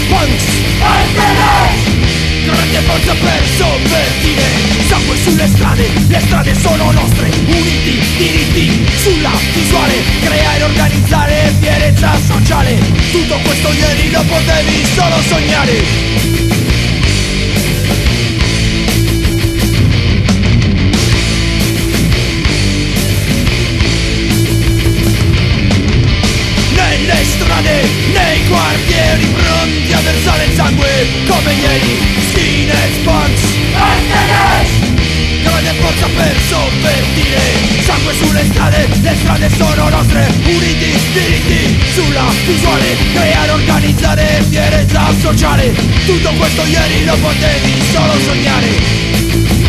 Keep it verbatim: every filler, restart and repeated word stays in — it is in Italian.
punks grande forza per sovvertire. Sangue sulle strade, le strade sono nostre. Uniti, diritti, sulla visuale. Creare, organizzare fierezza sociale. Tutto questo ieri lo potevi solo sognare. Nelle strade, nei quartieri, pronti a versare il sangue come ieri. Skinheads, punks grande forza per sovvertire. Sangue sulle strade, le strade sono nostre. Uniti, diritti, sulla visuale. Creare, organizzare fierezza sociale. Tutto questo ieri lo potevi solo sognare.